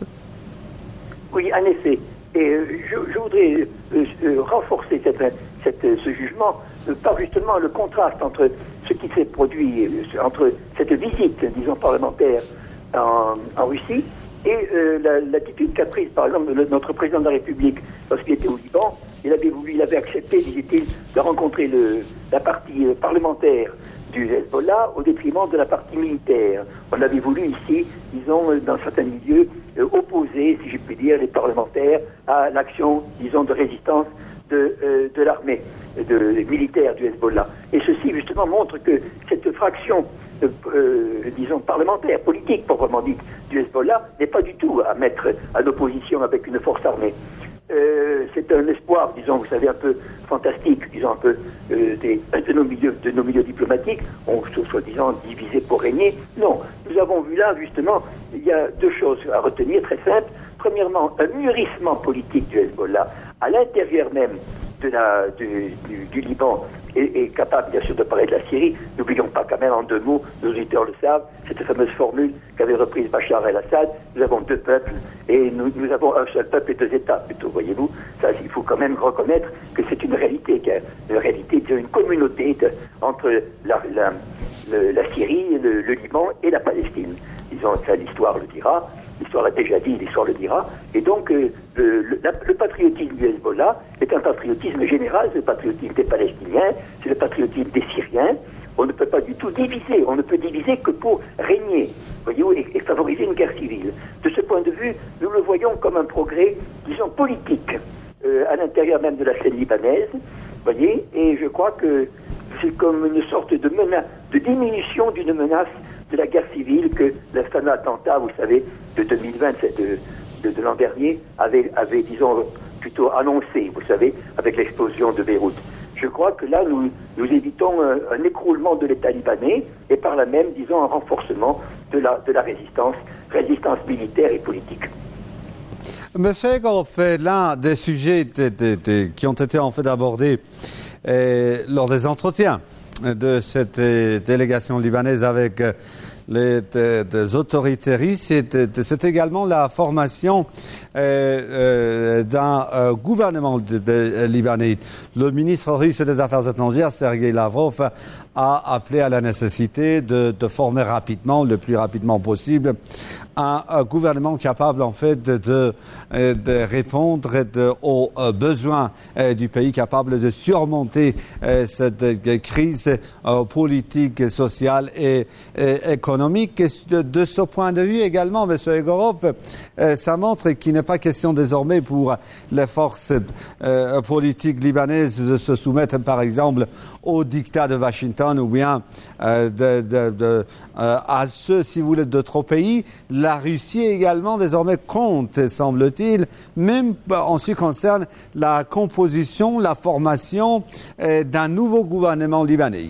Oui, en effet. Et euh, je, je voudrais euh, euh, renforcer cette, cette, ce jugement euh, par justement le contraste entre ce qui s'est produit, euh, entre cette visite, disons, parlementaire en, en Russie et euh, la, l'attitude qu'a prise, par exemple, le, notre président de la République lorsqu'il était au Liban. Il avait voulu, il avait accepté, disait-il, de rencontrer le, la partie euh, parlementaire du Hezbollah au détriment de la partie militaire. On avait voulu ici, disons, dans certains milieux, euh, opposer, si je puis dire, les parlementaires à l'action, disons, de résistance de, euh, de l'armée de, militaire du Hezbollah. Et ceci, justement, montre que cette fraction, euh, euh, disons, parlementaire, politique, proprement dite, du Hezbollah, n'est pas du tout à mettre en opposition avec une force armée. Euh, c'est un espoir, disons, vous savez, un peu fantastique, disons, un peu euh, des, de, nos milieux, de nos milieux diplomatiques, on soi-disant divisés pour régner. Non, nous avons vu là, justement, il y a deux choses à retenir, très simples. Premièrement, un mûrissement politique du Hezbollah à l'intérieur même de la, du, du, du Liban est, est capable, bien sûr, de parler de la Syrie. N'oublions pas quand même, en deux mots, nos auditeurs le savent, cette fameuse formule qu'avait reprise Bachar el-Assad, nous avons deux peuples et nous, nous avons un seul peuple et deux États, plutôt, voyez-vous. Ça, il faut quand même reconnaître que c'est une réalité, une réalité, une communauté de, entre la, la, le, la Syrie, le, le Liban et la Palestine. Disons, ça, l'histoire le dira. L'histoire l'a déjà dit, l'histoire le dira. Et donc, euh, le, le, le patriotisme du Hezbollah est un patriotisme général, c'est le patriotisme des Palestiniens, c'est le patriotisme des Syriens. On ne peut pas du tout diviser, on ne peut diviser que pour régner, voyez-vous, et, et favoriser une guerre civile. De ce point de vue, nous le voyons comme un progrès, disons, politique, euh, à l'intérieur même de la scène libanaise, voyez, et je crois que c'est comme une sorte de menace, de diminution d'une menace de la guerre civile que le fameux attentat, vous savez, de deux mille vingt, de, de, de l'an dernier, avait, avait, disons, plutôt annoncé, vous savez, avec l'explosion de Beyrouth. Je crois que là, nous, nous évitons un, un écroulement de l'État libanais et par là même, disons, un renforcement de la, de la résistance, résistance militaire et politique. Monsieur Egorov, l'un des sujets de, de, de, qui ont été en fait abordés euh, lors des entretiens de cette euh, délégation libanaise avec euh, les de, des autorités russes, c'est, de, c'est également la formation euh, euh, d'un euh, gouvernement de, de, libanais. Le ministre russe des Affaires étrangères, Sergei Lavrov, a appelé à la nécessité de, de former rapidement, le plus rapidement possible, un, un gouvernement capable en fait de, de, de répondre de, aux besoins euh, du pays, capable de surmonter euh, cette euh, crise euh, politique, sociale et, et économique. Et de, de ce point de vue également, M. Egorov, euh, ça montre qu'il n'est pas question désormais pour les forces euh, politiques libanaises de se soumettre, par exemple, au dictat de Washington ou bien euh, de, de, de, euh, à ceux, si vous voulez, d'autres pays. La Russie également désormais compte, semble-t-il, même en ce qui concerne la composition, la formation euh, d'un nouveau gouvernement libanais.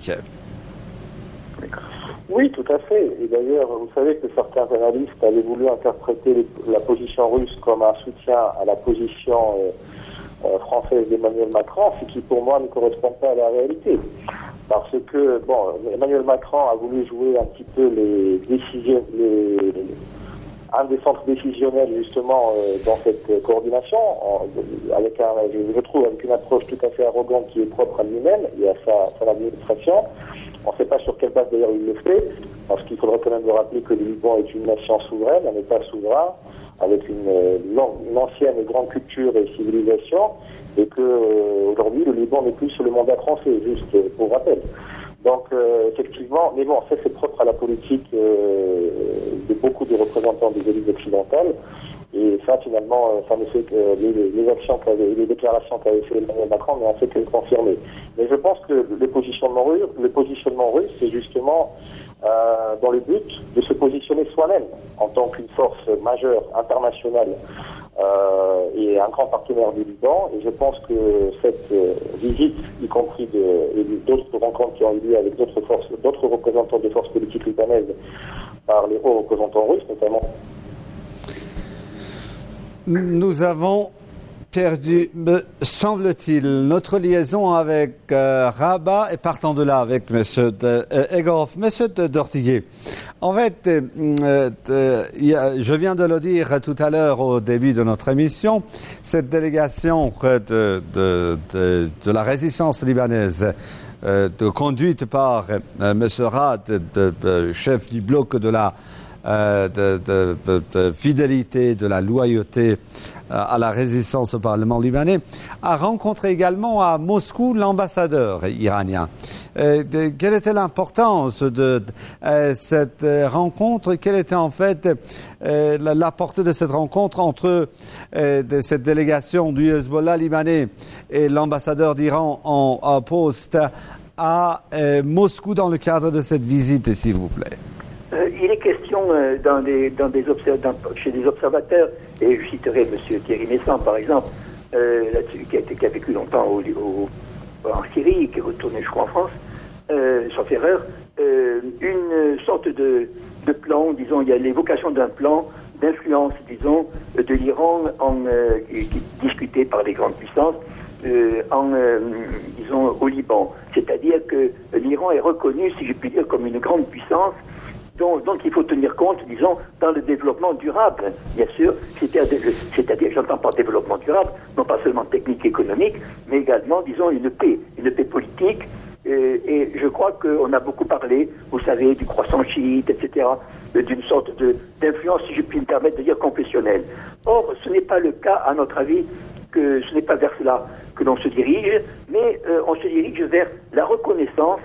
Oui, tout à fait. Et d'ailleurs, vous savez que certains analystes avaient voulu interpréter la position russe comme un soutien à la position euh, euh, française d'Emmanuel Macron, ce qui pour moi ne correspond pas à la réalité. Parce que, bon, Emmanuel Macron a voulu jouer un petit peu les décisions, les, un des centres décisionnels justement euh, dans cette coordination, en, avec un, je, je trouve, avec une approche tout à fait arrogante qui est propre à lui-même et à sa, son administration. On ne sait pas sur quelle base d'ailleurs il le fait, parce qu'il faudrait quand même le rappeler que le Liban est une nation souveraine, un État souverain, avec une, une ancienne et grande culture et civilisation, et que euh, aujourd'hui le Liban n'est plus sous le mandat français, juste euh, pour rappel. Donc euh, effectivement, mais bon, ça c'est propre à la politique euh, de beaucoup de représentants des élites occidentales, et ça finalement, euh, ça ne fait que les, les actions qu'avait, les déclarations qu'avait fait Emmanuel Macron n'ont fait que le confirmer. Mais je pense que le positionnement russe, le positionnement russe, c'est justement euh, dans le but de se positionner soi-même en tant qu'une force majeure internationale euh, et un grand partenaire du Liban. Et je pense que cette euh, visite, y compris de, et d'autres rencontres qui ont eu lieu avec d'autres forces, d'autres représentants des forces politiques libanaises par les hauts représentants russes, notamment. Nous avons perdu, me semble-t-il, notre liaison avec euh, Rabat et partant de là avec M. Egorov. M. Dortiguet, en fait, euh, euh, y a, je viens de le dire tout à l'heure au début de notre émission, cette délégation de, de, de, de la résistance libanaise, euh, de, conduite par euh, M. Rad, de, de, chef du bloc de la euh, de, de, de, de fidélité, de la loyauté à la résistance au Parlement libanais, a rencontré également à Moscou l'ambassadeur iranien. Euh, de, quelle était l'importance de, de euh, cette euh, rencontre? Quelle était en fait euh, la, la portée de cette rencontre entre euh, de cette délégation du Hezbollah libanais et l'ambassadeur d'Iran en, en poste à euh, Moscou dans le cadre de cette visite, s'il vous plaît? Euh, il est question euh, dans des, dans des observ- dans, chez des observateurs, et je citerai M. Thierry Messant par exemple, euh, là-dessus, qui, a été, qui a vécu longtemps au, au, en Syrie, qui est retourné je crois en France, euh, sauf erreur, euh, une sorte de, de plan, disons, il y a l'évocation d'un plan d'influence, disons, de l'Iran en, euh, qui, qui est discuté par les grandes puissances, euh, en, euh, disons, au Liban. C'est-à-dire que l'Iran est reconnu, si je puis dire, comme une grande puissance, Donc, donc il faut tenir compte, disons, dans le développement durable, bien sûr, c'est-à-dire, c'est-à-dire j'entends par développement durable, non pas seulement technique et économique, mais également, disons, une paix, une paix politique. Euh, et je crois qu'on a beaucoup parlé, vous savez, du croissant chiite, et cetera, euh, d'une sorte de, d'influence, si je puis me permettre de dire, confessionnelle. Or, ce n'est pas le cas, à notre avis, que ce n'est pas vers cela que l'on se dirige, mais euh, on se dirige vers la reconnaissance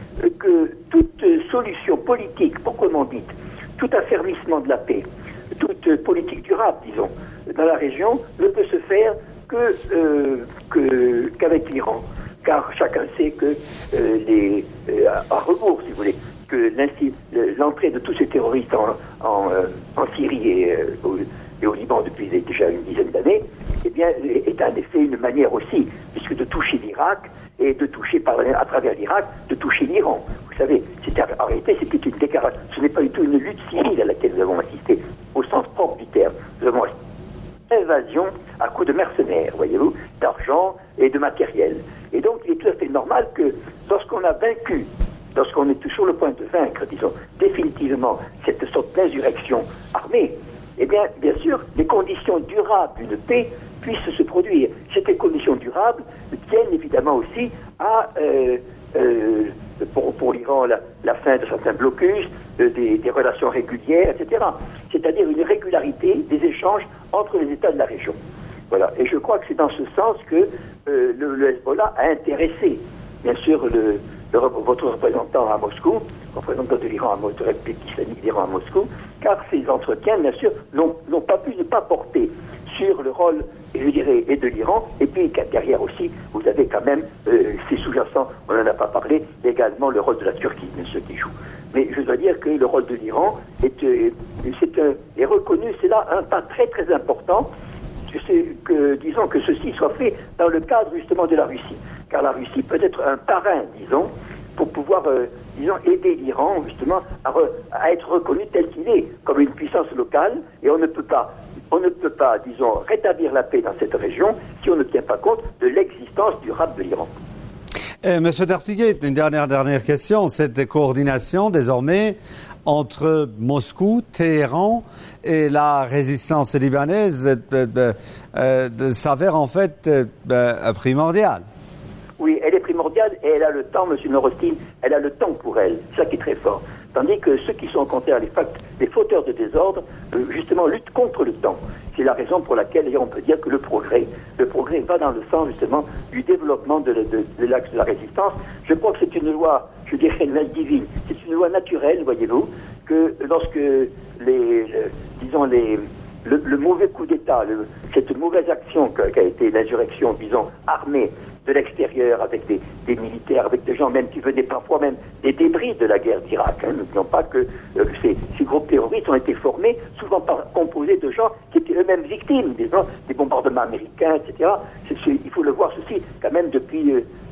que toute solution politique, proprement dite, tout affermissement de la paix, toute politique durable, disons, dans la région, ne peut se faire que, euh, que qu'avec l'Iran. Car chacun sait que euh, les, euh, à rebours, si vous voulez, que l'entrée de tous ces terroristes en, en, euh, en Syrie et, euh, au, et au Liban depuis déjà une dizaine d'années, eh bien, est en effet une manière aussi, puisque de toucher l'Irak, et de toucher par, à travers l'Irak, de toucher l'Iran. Vous savez, c'était, en réalité, c'était une déclaration. Ce n'est pas du tout une lutte civile à laquelle nous avons assisté, au sens propre du terme. Nous avons assisté à une invasion à coups de mercenaires, voyez-vous, d'argent et de matériel. Et donc, il est tout à fait normal que lorsqu'on a vaincu, lorsqu'on est sur le point de vaincre, disons, définitivement, cette sorte d'insurrection armée, eh bien, bien sûr, les conditions durables d'une paix puissent se produire. Ces conditions durables tiennent évidemment aussi à, euh, euh, pour, pour l'Iran, la, la fin de certains blocus, euh, des, des relations régulières, et cetera. C'est-à-dire une régularité des échanges entre les États de la région. Voilà. Et je crois que c'est dans ce sens que euh, le, le Hezbollah a intéressé, bien sûr, le, le, votre représentant à Moscou, représentant de l'Iran, de la République islamique d'Iran à Moscou, car ces entretiens, bien sûr, n'ont, n'ont pas pu ne pas porter sur le rôle, je dirais, et de l'Iran, et puis derrière aussi, vous avez quand même, euh, c'est sous-jacent, on n'en a pas parlé, également le rôle de la Turquie, ce qui joue. Mais je dois dire que le rôle de l'Iran est, euh, c'est, euh, est reconnu, c'est là un pas très très important, c'est que, disons, que ceci soit fait dans le cadre justement de la Russie. Car la Russie peut être un parrain, disons, pour pouvoir, euh, disons, aider l'Iran, justement, à, re, à être reconnu tel qu'il est, comme une puissance locale, et on ne peut pas, on ne peut pas, disons, rétablir la paix dans cette région si on ne tient pas compte de l'existence durable de l'Iran. Eh, Monsieur Dortiguet, une dernière, dernière question. Cette coordination, désormais, entre Moscou, Téhéran et la résistance libanaise euh, euh, euh, s'avère en fait euh, primordiale. Oui, elle est primordiale et elle a le temps, Monsieur Norostin, elle a le temps pour elle. C'est ça qui est très fort. Tandis que ceux qui sont au contraire les, fact- les fauteurs de désordre, euh, justement, luttent contre le temps. C'est la raison pour laquelle, d'ailleurs, on peut dire que le progrès, le progrès va dans le sens, justement, du développement de, de, de l'axe de la résistance. Je crois que c'est une loi, je dirais, une loi divine. C'est une loi naturelle, voyez-vous, que lorsque les, le, disons, les, le, le mauvais coup d'État, le, cette mauvaise action qu'a été l'insurrection, disons, armée, de l'extérieur, avec des, des militaires, avec des gens même qui venaient parfois même des débris de la guerre d'Irak. Hein. N'oublions pas que euh, ces, ces groupes terroristes ont été formés, souvent par, composés de gens qui étaient eux-mêmes victimes des, des bombardements américains, et cetera. C'est, c'est, il faut le voir ceci quand même depuis, euh,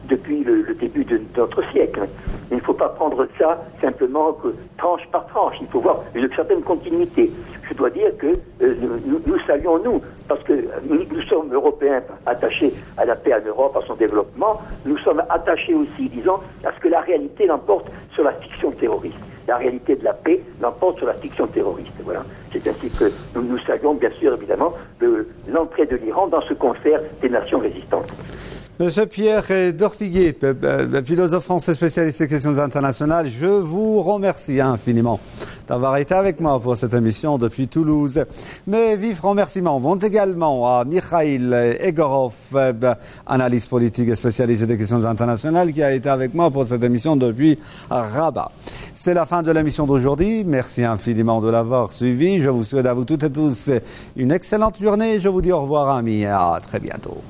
depuis le, le début de notre siècle. Il ne faut pas prendre ça simplement que tranche par tranche. Il faut voir une certaine continuité. Je dois dire que euh, nous, nous saluons, nous, parce que nous, nous sommes Européens attachés à la paix en Europe, à son développement. Nous sommes attachés aussi, disons, à ce que la réalité l'emporte sur la fiction terroriste. La réalité de la paix l'emporte sur la fiction terroriste. Voilà. C'est ainsi que nous nous saluons, bien sûr, évidemment, de l'entrée de l'Iran dans ce concert des nations résistantes. Monsieur Pierre Dortiguier, philosophe français spécialiste des questions internationales, je vous remercie infiniment d'avoir été avec moi pour cette émission depuis Toulouse. Mes vifs remerciements vont également à Mikhail Egorov, analyste politique et spécialiste des questions internationales, qui a été avec moi pour cette émission depuis Rabat. C'est la fin de l'émission d'aujourd'hui. Merci infiniment de l'avoir suivi. Je vous souhaite à vous toutes et tous une excellente journée. Je vous dis au revoir, amis, et à très bientôt.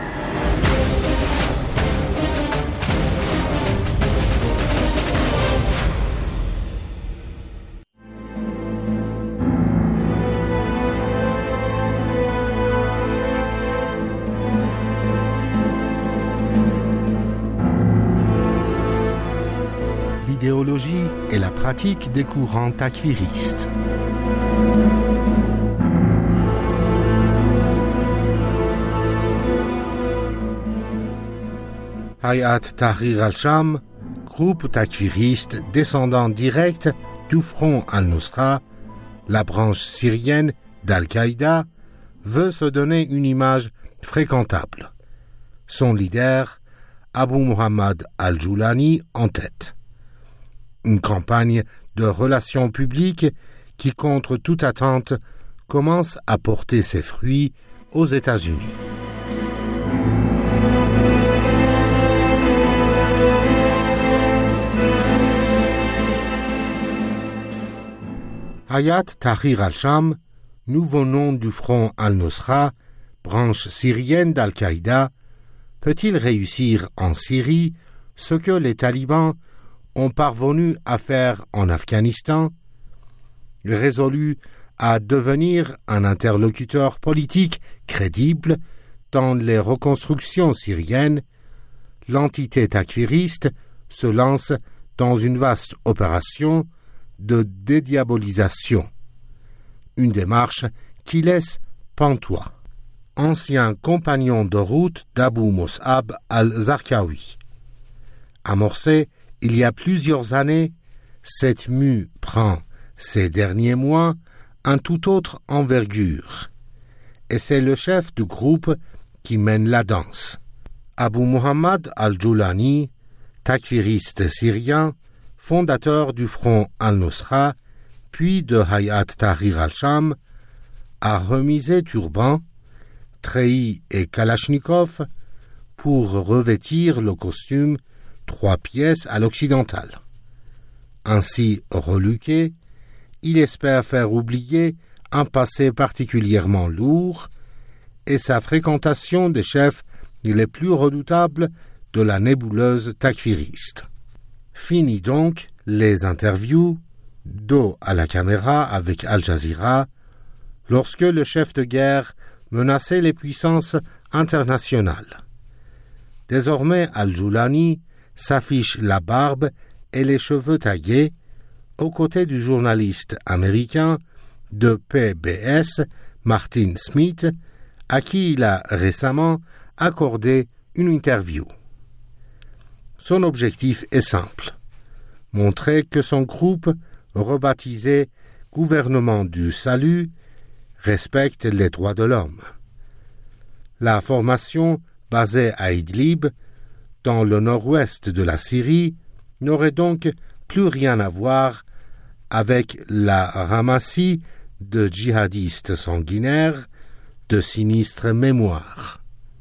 L'idéologie et la pratique des courants takfiristes. Hayat Tahrir al-Sham, groupe takfiriste descendant direct du Front al-Nusra, la branche syrienne d'Al-Qaïda, veut se donner une image fréquentable. Son leader, Abu Muhammad al-Joulani, en tête. Une campagne de relations publiques qui, contre toute attente, commence à porter ses fruits aux États-Unis. Hayat Tahrir al-Sham, nouveau nom du Front al-Nusra, branche syrienne d'Al-Qaïda, peut-il réussir en Syrie ce que les talibans ont parvenu à faire en Afghanistan, résolu à devenir un interlocuteur politique crédible dans les reconstructions syriennes, l'entité takfiriste se lance dans une vaste opération de dédiabolisation, une démarche qui laisse pantois. Ancien compagnon de route d'Abu Mus'ab al-Zarqawi. Amorcé il y a plusieurs années, cette mue prend, ces derniers mois, un tout autre envergure. Et c'est le chef du groupe qui mène la danse. Abu Muhammad al-Joulani, takfiriste syrien, fondateur du Front al-Nusra, puis de Hayat Tahrir al-Sham, a remisé turban, treillis et kalachnikov pour revêtir le costume trois pièces à l'occidental. Ainsi reluqué, il espère faire oublier un passé particulièrement lourd et sa fréquentation des chefs les plus redoutables de la nébuleuse takfiriste. Fini donc les interviews, dos à la caméra avec Al Jazeera, lorsque le chef de guerre menaçait les puissances internationales. Désormais, Al-Joulani s'affiche la barbe et les cheveux taillés, aux côtés du journaliste américain de P B S, Martin Smith, à qui il a récemment accordé une interview. Son objectif est simple, montrer que son groupe, rebaptisé Gouvernement du Salut, respecte les droits de l'homme. La formation, basée à Idlib, dans le nord-ouest de la Syrie, n'aurait donc plus rien à voir avec la ramassie de djihadistes sanguinaires de sinistre mémoire.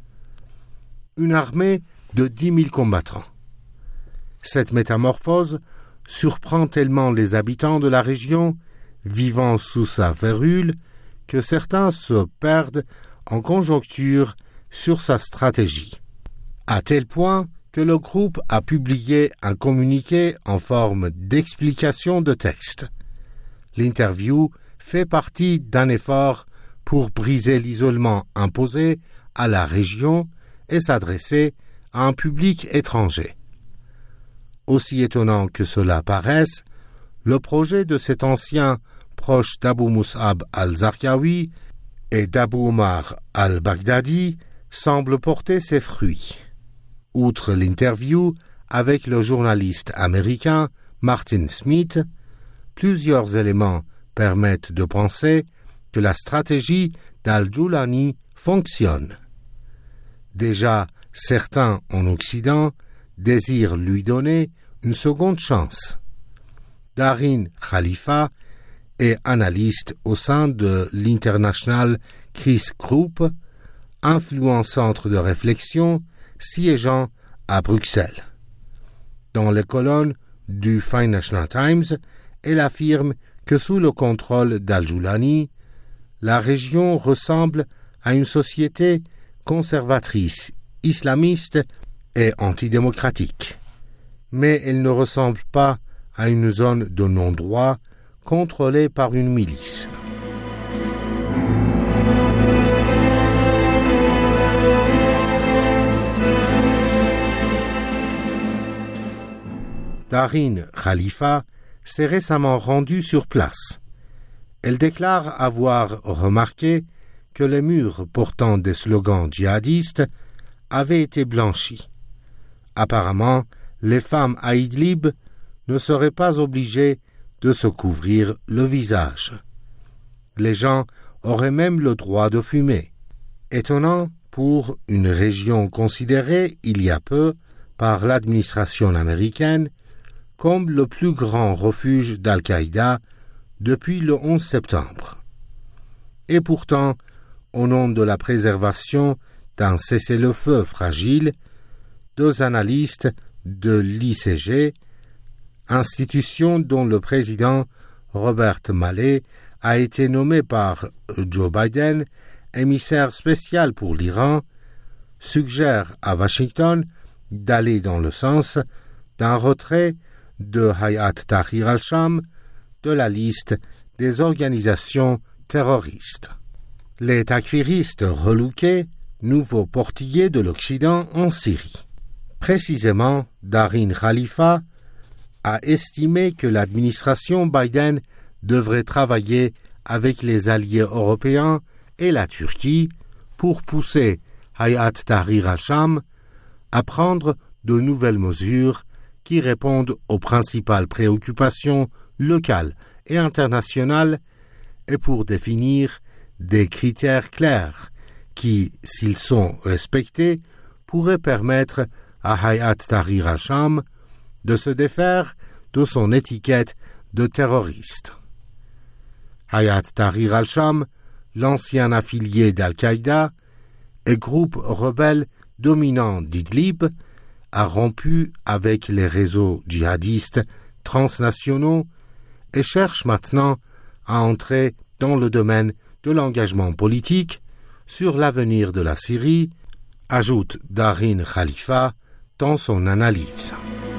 Une armée de dix mille combattants. Cette métamorphose surprend tellement les habitants de la région, vivant sous sa férule, que certains se perdent en conjecture sur sa stratégie. À tel point que le groupe a publié un communiqué en forme d'explication de texte. L'interview fait partie d'un effort pour briser l'isolement imposé à la région et s'adresser à un public étranger. Aussi étonnant que cela paraisse, le projet de cet ancien proche d'Abu Mus'ab al-Zarqawi et d'Abu Omar al-Baghdadi semble porter ses fruits. Outre l'interview avec le journaliste américain Martin Smith, plusieurs éléments permettent de penser que la stratégie d'Al-Jawlani fonctionne. Déjà, certains en Occident désirent lui donner une seconde chance. Darin Khalifa est analyste au sein de l'International Crisis Group, influent centre de réflexion siégeant à Bruxelles. Dans les colonnes du Financial Times, elle affirme que sous le contrôle d'Al-Jawlani, la région ressemble à une société conservatrice, islamiste et antidémocratique. Mais elle ne ressemble pas à une zone de non-droit contrôlée par une milice. Darin Khalifa s'est récemment rendue sur place. Elle déclare avoir remarqué que les murs portant des slogans djihadistes avaient été blanchis. Apparemment, les femmes à Idlib ne seraient pas obligées de se couvrir le visage. Les gens auraient même le droit de fumer. Étonnant pour une région considérée il y a peu par l'administration américaine comme le plus grand refuge d'Al-Qaïda depuis le onze septembre. Et pourtant, au nom de la préservation d'un cessez-le-feu fragile, deux analystes de l'I C G, institution dont le président Robert Malley a été nommé par Joe Biden émissaire spécial pour l'Iran, suggèrent à Washington d'aller dans le sens d'un retrait de Hayat Tahrir al-Sham de la liste des organisations terroristes. Les takfiristes relouqués, nouveaux portillers de l'Occident en Syrie. Précisément, Darin Khalifa a estimé que l'administration Biden devrait travailler avec les alliés européens et la Turquie pour pousser Hayat Tahrir al-Sham à prendre de nouvelles mesures qui répondent aux principales préoccupations locales et internationales et pour définir des critères clairs qui, s'ils sont respectés, pourraient permettre à Hayat Tahrir al-Sham de se défaire de son étiquette de terroriste. Hayat Tahrir al-Sham, l'ancien affilié d'Al-Qaïda et groupe rebelle dominant d'Idlib, a rompu avec les réseaux djihadistes transnationaux et cherche maintenant à entrer dans le domaine de l'engagement politique sur l'avenir de la Syrie, ajoute Darin Khalifa dans son analyse.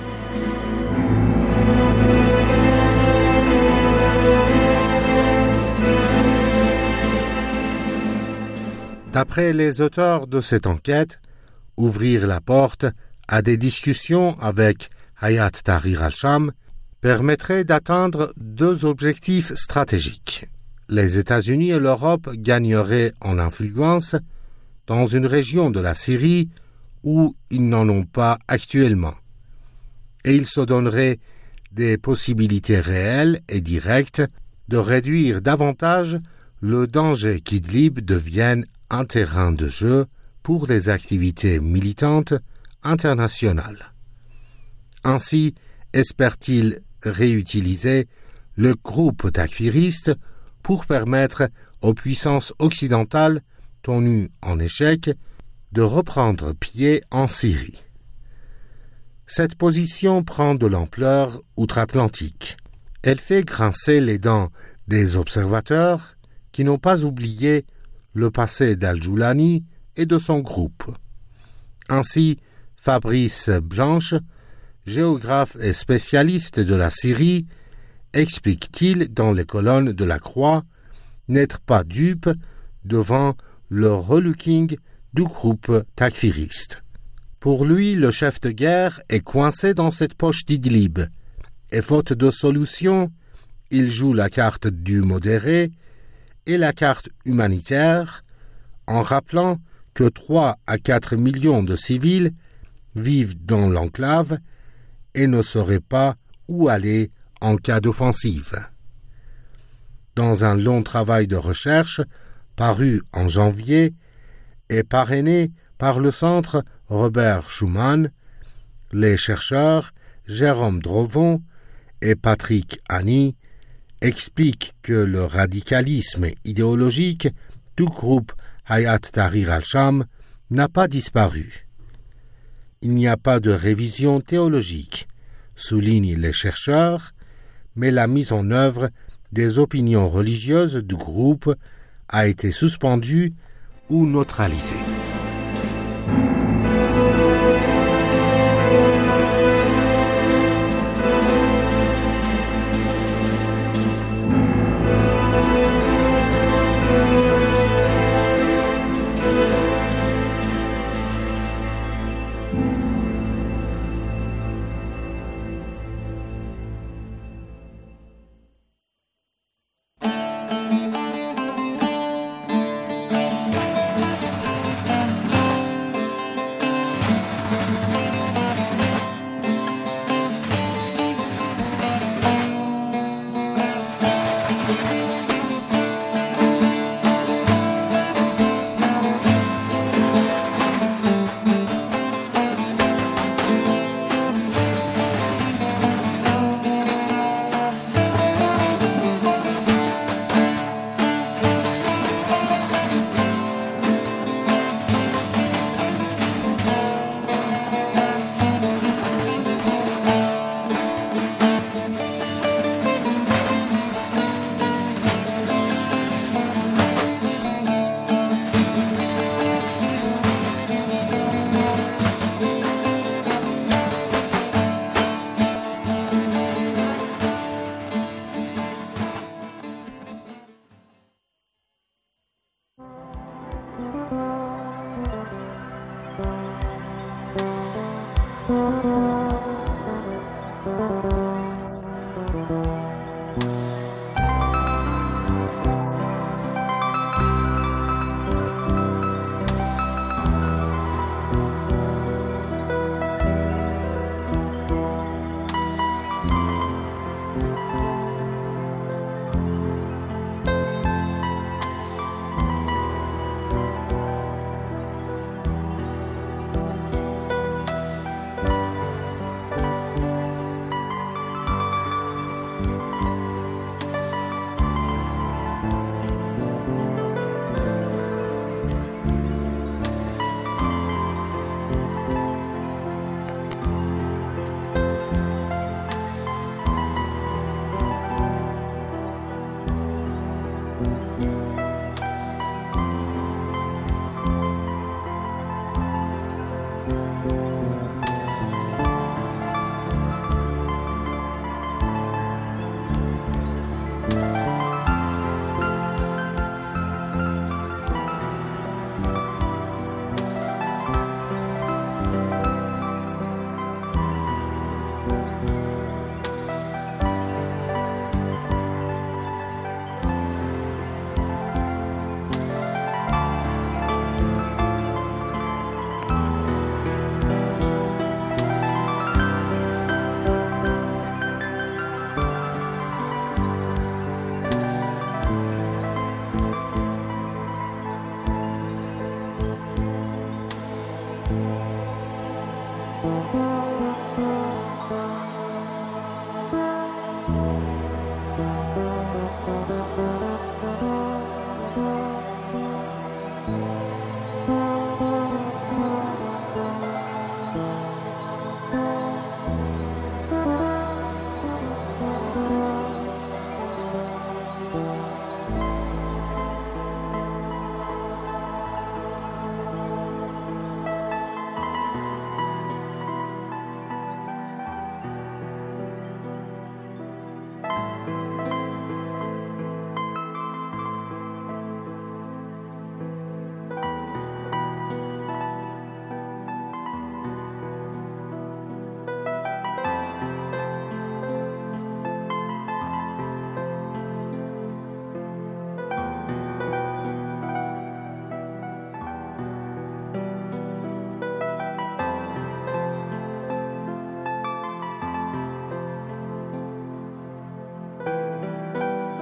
D'après les auteurs de cette enquête, ouvrir la porte à des discussions avec Hayat Tahrir al-Sham permettrait d'atteindre deux objectifs stratégiques. Les États-Unis et l'Europe gagneraient en influence dans une région de la Syrie où ils n'en ont pas actuellement, et ils se donneraient des possibilités réelles et directes de réduire davantage le danger qu'Idlib devienne un terrain de jeu pour les activités militantes internationales. Ainsi, espère-t-il réutiliser le groupe takfiriste pour permettre aux puissances occidentales tenues en échec de reprendre pied en Syrie. Cette position prend de l'ampleur outre-Atlantique. Elle fait grincer les dents des observateurs qui n'ont pas oublié le passé d'Al-Jawlani et de son groupe. Ainsi, Fabrice Blanche, géographe et spécialiste de la Syrie, explique-t-il dans les colonnes de la Croix, n'être pas dupe devant le relooking du groupe takfiriste. Pour lui, le chef de guerre est coincé dans cette poche d'Idlib, et faute de solution, il joue la carte du modéré et la carte humanitaire, en rappelant que trois à quatre millions de civils vivent dans l'enclave et ne sauraient pas où aller en cas d'offensive. Dans un long travail de recherche, paru en janvier, et parrainé par le Centre Robert Schuman, les chercheurs Jérôme Drovon et Patrick Hani expliquent que le radicalisme idéologique du groupe Hayat Tahrir al-Sham n'a pas disparu. Il n'y a pas de révision théologique, soulignent les chercheurs, mais la mise en œuvre des opinions religieuses du groupe a été suspendue ou neutralisée.